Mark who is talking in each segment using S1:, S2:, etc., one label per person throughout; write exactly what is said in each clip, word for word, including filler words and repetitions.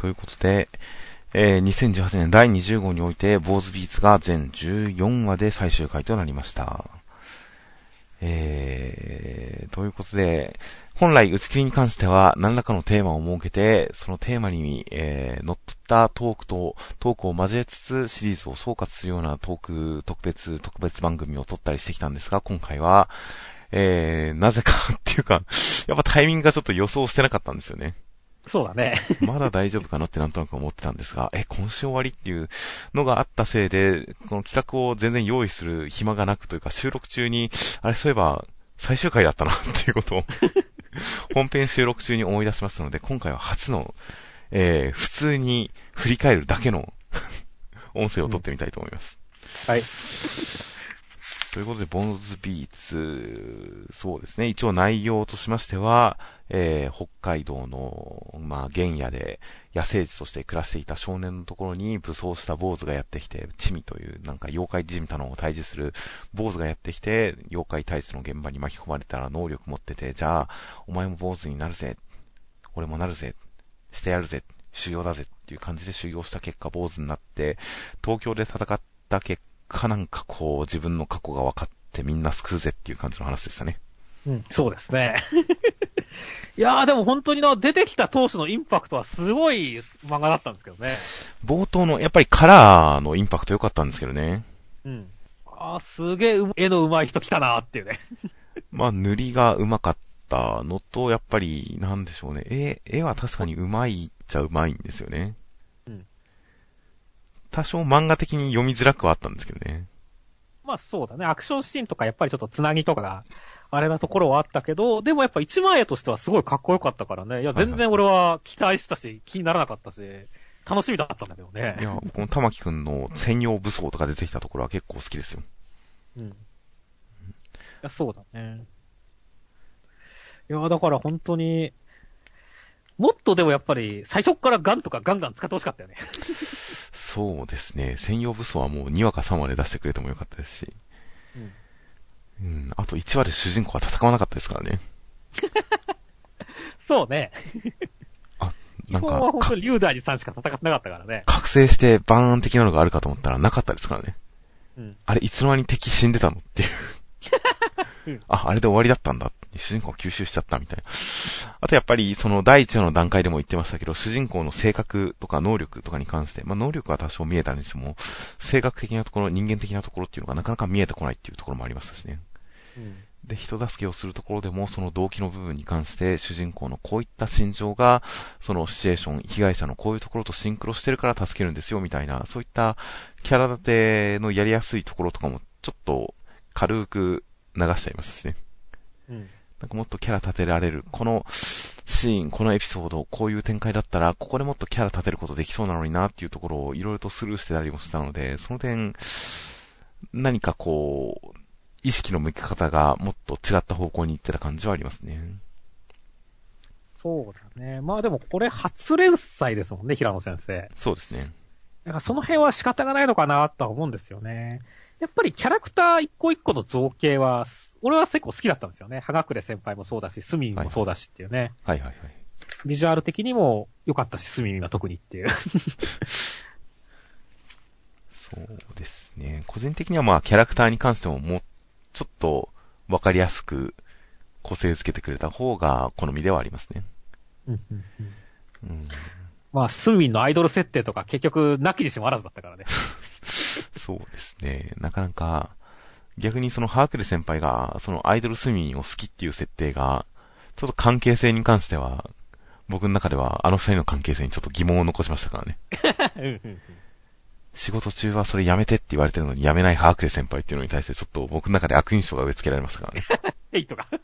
S1: ということで、えー、にせんじゅうはちねんだいにじゅうごうにおいて、坊主ビーツが全じゅうよんわで最終回となりました。えー、ということで、本来打ち切りに関しては何らかのテーマを設けて、そのテーマに、えー、乗っ取ったトークとトークを交えつつシリーズを総括するようなトーク特別特別番組を撮ったりしてきたんですが、今回は、えー、なぜかっていうか、やっぱタイミングがちょっと予想してなかったんですよね。
S2: そうだね。
S1: まだ大丈夫かなってなんとなく思ってたんですが、え、今週終わりっていうのがあったせいで、この企画を全然用意する暇がなくというか、収録中に、あれそういえば最終回だったなっていうことを本編収録中に思い出しましたので、今回は初の、えー、普通に振り返るだけの音声を撮ってみたいと思います。
S2: うん、はい。
S1: ということで、ボンズビーツ、そうですね。一応内容としましては、えー、北海道の、まあ、原野で野生児として暮らしていた少年のところに武装した坊主がやってきて、チミというなんか妖怪じみたのを退治する坊主がやってきて、妖怪退治の現場に巻き込まれたら能力持ってて、じゃあ、お前も坊主になるぜ。俺もなるぜ。してやるぜ。修行だぜ。っていう感じで修行した結果、坊主になって、東京で戦った結果、かなんかこう自分の過去が分かってみんな救うぜっていう感じの話でしたね。
S2: うん、そうですね。いやーでも本当にな、出てきた当初のインパクトはすごい漫画だったんですけどね。
S1: 冒頭のやっぱりカラーのインパクト良かったんですけどね。
S2: うん。あーすげえ絵の上手い人来たなーっていうね。
S1: まあ塗りが上手かったのと、やっぱりなんでしょうね。絵、絵は確かに上手いっちゃ上手いんですよね。多少漫画的に読みづらくはあったんですけどね。
S2: まあそうだね。アクションシーンとかやっぱりちょっとつなぎとかがあれなところはあったけど、でもやっぱ一枚絵としてはすごいかっこよかったからね。いや全然俺は期待したし、気にならなかったし、楽しみだったんだけどね。
S1: いや、この玉木くんの専用武装とか出てきたところは結構好きですよ。
S2: うん。いやそうだね。いやだから本当に、もっとでもやっぱり最初からガンとかガンガン使ってほしかったよね。
S1: そうですね。専用武装はもうにわかさんわで出してくれてもよかったですし。うん。うん。あといちわで主人公は戦わなかったですからね。
S2: そうね。
S1: あ、なんか。
S2: 基本は本当にリュウダイジさんしか戦ってなかったからね。
S1: 覚醒してバーン的なのがあるかと思ったらなかったですからね。
S2: うん。
S1: あれ、いつの間に敵死んでたのっていう。うん、あ、あれで終わりだったんだ。主人公吸収しちゃったみたいな。あとやっぱりその第一話の段階でも言ってましたけど、主人公の性格とか能力とかに関して、まあ能力は多少見えたにしても、性格的なところ、人間的なところっていうのがなかなか見えてこないっていうところもありましたしね。うん、で、人助けをするところでも、その動機の部分に関して主人公のこういった心情が、そのシチュエーション、被害者のこういうところとシンクロしてるから助けるんですよみたいな、そういったキャラ立てのやりやすいところとかもちょっと軽く流しちゃいましたしね。うんなんかもっとキャラ立てられる。このシーン、このエピソード、こういう展開だったら、ここでもっとキャラ立てることできそうなのになっていうところをいろいろとスルーしてたりもしたので、その点、何かこう、意識の向き方がもっと違った方向に行ってた感じはありますね。
S2: そうだね。まあでもこれ初連載ですもんね、平野先生。
S1: そうですね。
S2: だからその辺は仕方がないのかなとは思うんですよね。やっぱりキャラクター一個一個の造形は、俺は結構好きだったんですよね。はがくれ先輩もそうだし、スミミもそうだしっていうね。
S1: はいはいはい。
S2: ビジュアル的にも良かったし、スミミが特にっていう。
S1: そうですね。個人的にはまあキャラクターに関してももうちょっとわかりやすく個性づけてくれた方が好みではありますね。うんうん
S2: うん、まあ、スミミのアイドル設定とか結局なきにしもあらずだったからね。
S1: そうですね。なかなか、逆にそのハークレ先輩が、そのアイドルスミンを好きっていう設定が、ちょっと関係性に関しては、僕の中ではあの二人の関係性にちょっと疑問を残しましたからね。仕事中はそれやめてって言われてるのにやめないハークレ先輩っていうのに対してちょっと僕の中で悪印象が植え付けられましたからね。
S2: ヘイトが。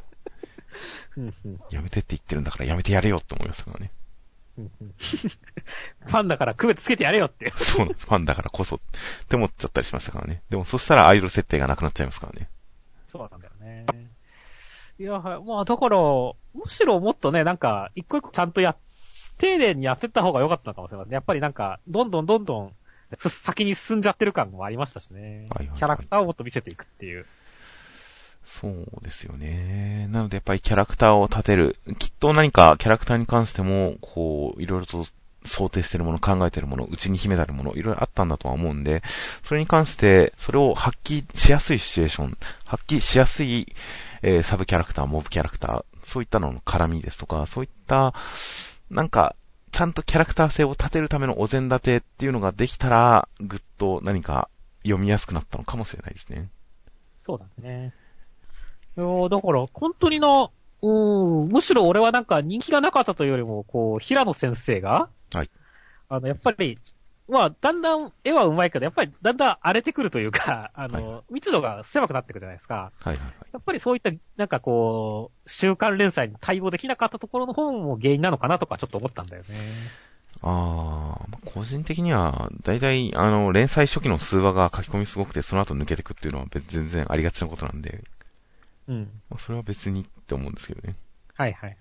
S1: やめてって言ってるんだからやめてやれよって思いましたからね。
S2: ファンだから区別つけてやれよって。
S1: そうなんです。ファンだからこそって思っちゃったりしましたからね。でもそしたらアイドル設定がなくなっちゃいますからね。
S2: そうなんだよね。いや、まあだから、むしろもっとね、なんか、一個一個ちゃんとや、丁寧にやってった方が良かったのかもしれません。やっぱりなんか、どんどんどんどん、先に進んじゃってる感もありましたしね。はいはいはい、キャラクターをもっと見せていくっていう。
S1: そうですよね。なのでやっぱりキャラクターを立てる。きっと何かキャラクターに関しても、こう、いろいろと想定してるもの、考えてるもの、内に秘めたるもの、いろいろあったんだとは思うんで、それに関して、それを発揮しやすいシチュエーション、発揮しやすい、えー、サブキャラクター、モブキャラクター、そういったのの絡みですとか、そういった、なんか、ちゃんとキャラクター性を立てるためのお膳立てっていうのができたら、ぐっと何か読みやすくなったのかもしれないですね。
S2: そうだね。いやだから、本当にな、うーん、むしろ俺はなんか人気がなかったというよりも、こう、平野先生が、
S1: はい。
S2: あの、やっぱり、まあ、だんだん絵は上手いけど、やっぱりだんだん荒れてくるというか、あの、はい、密度が狭くなっていくじゃないですか。
S1: はいはいはい。
S2: やっぱりそういった、なんかこう、週刊連載に対応できなかったところの方も原因なのかなとかちょっと思ったんだよね。
S1: ああ、個人的には、だいたい、あの、連載初期の数話が書き込みすごくて、その後抜けてくっていうのは全然ありがちなことなんで。
S2: うん。
S1: まあ、それは別にって思うんですけどね。
S2: はいはい。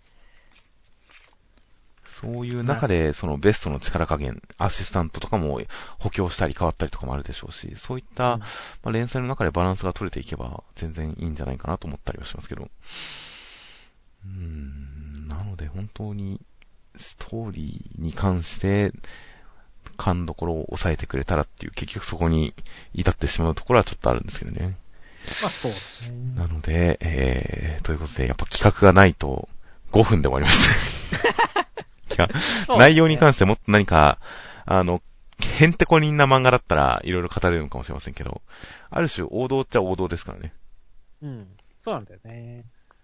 S1: そういう中で、そのベストの力加減、アシスタントとかも補強したり変わったりとかもあるでしょうし、そういった、うん、まあ、連載の中でバランスが取れていけば全然いいんじゃないかなと思ったりはしますけど。うーん、なので本当にストーリーに関して勘どころを抑えてくれたらっていう、結局そこに至ってしまうところはちょっとあるんですけどね。
S2: まあそうですね。
S1: なので、えー、ということでやっぱ企画がないとごふんで終わりました。いや、内容に関してもっと何か、あの、へんてこりんな漫画だったらいろいろ語れるのかもしれませんけど、ある種王道っちゃ王道ですからね。
S2: うん。そうなんだよね。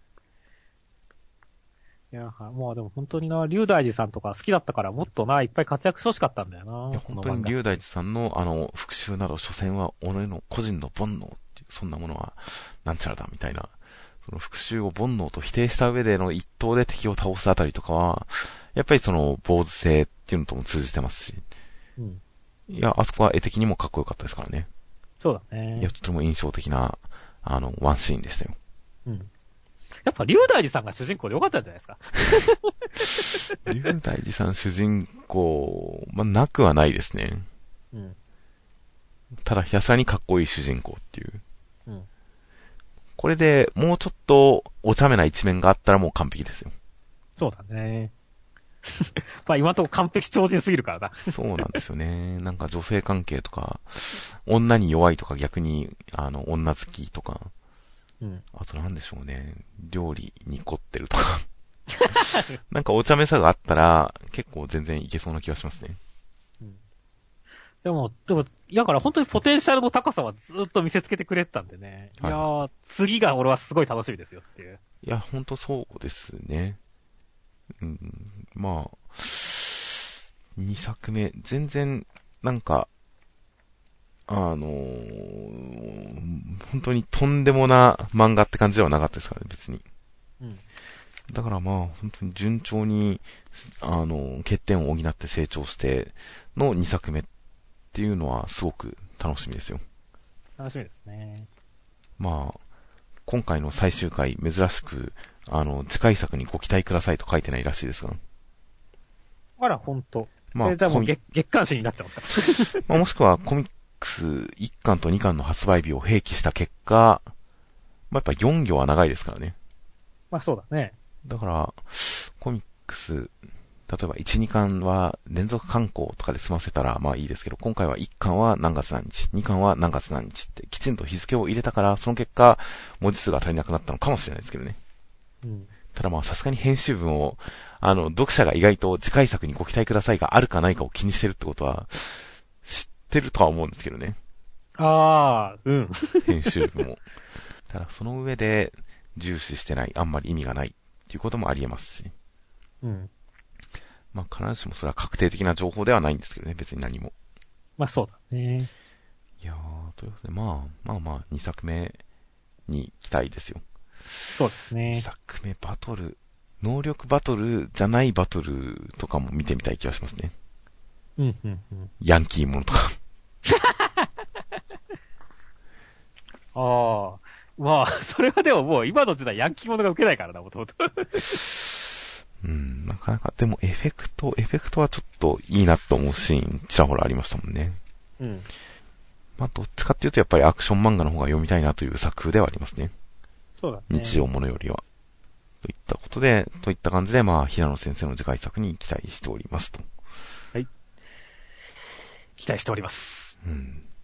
S2: いや、もうでも本当にな、龍大寺さんとか好きだったからもっとな、いっぱい活躍してほしかったんだよな。
S1: いや、本当に龍大寺さんのあの、復讐など、所詮は己の個人の煩悩っていう、そんなものは、なんちゃらだみたいな、その復讐を煩悩と否定した上での一刀で敵を倒すあたりとかは、やっぱりその、坊主性っていうのとも通じてますし。うん。いや、あそこは絵的にもかっこよかったですからね。
S2: そうだね。
S1: いや、とても印象的な、あの、ワンシーンでしたよ。
S2: うん。やっぱ、龍大寺さんが主人公でよかったんじゃないですか。
S1: 龍大寺さん主人公、まあ、なくはないですね。うん。ただ、ひゃさにかっこいい主人公っていう。うん。これで、もうちょっと、お茶目な一面があったらもう完璧ですよ。
S2: そうだね。まあ今のところ完璧超人すぎるからな。
S1: そうなんですよね。なんか女性関係とか、女に弱いとか逆に、あの、女好きとか、うん、あとなんでしょうね。料理に凝ってるとか。なんかお茶目さがあったら、結構全然いけそうな気がしますね。
S2: うん、でも、でも、だから本当にポテンシャルの高さはずっと見せつけてくれてたんでね。はい、いやー、次が俺はすごい楽しみですよっていう。
S1: いや、本当そうですね。うん、まあ、にさくめ、全然、なんか、あのー、本当にとんでもな漫画って感じではなかったですからね、別に。うん。だからまあ、本当に順調に、あの、欠点を補って成長してのにさくめっていうのはすごく楽しみですよ。
S2: 楽しみですね。
S1: まあ、今回の最終回、珍しく、あの、次回作にご期待くださいと書いてないらしいですが。
S2: あら、ほんと。まあ、えじゃあもう月、月刊誌になっちゃうんですか
S1: まあ、もしくはコミックスいっかんとにかんの発売日を併記した結果、まあ、やっぱよん行は長いですからね。
S2: まあそうだね。
S1: だから、コミックス、例えばいち、にかんは連続刊行とかで済ませたらまあいいですけど、今回はいっかんは何月何日、にかんは何月何日ってきちんと日付を入れたから、その結果、文字数が足りなくなったのかもしれないですけどね。うん、ただまあさすがに編集文を、あの、読者が意外と次回作にご期待くださいがあるかないかを気にしてるってことは、知ってるとは思うんですけどね。
S2: ああ、うん。
S1: 編集文を。ただその上で、重視してない、あんまり意味がないっていうこともあり得ますし。うん。まあ必ずしもそれは確定的な情報ではないんですけどね、別に何も。
S2: まあそうだね。
S1: いやー、ということで、まあ、まあまあ、にさくめに期待ですよ。
S2: そうですね。
S1: にさくめバトル、能力バトルじゃないバトルとかも見てみたい気がしますね。
S2: うんうんうん。
S1: ヤンキーものとか。
S2: ああ。まあ、それはでももう今の時代ヤンキーものが受けないからな、もともと。
S1: うん、なかなか、でもエフェクト、エフェクトはちょっといいなと思うシーン、ちらほらありましたもんね。うん。まあ、どっちかっていうとやっぱりアクション漫画の方が読みたいなという作風ではありますね。
S2: そうだね。
S1: 日常ものよりは。といったことで、といった感じで、まあ、平野先生の次回作に期待しておりますと。
S2: 期待しております。
S1: うん。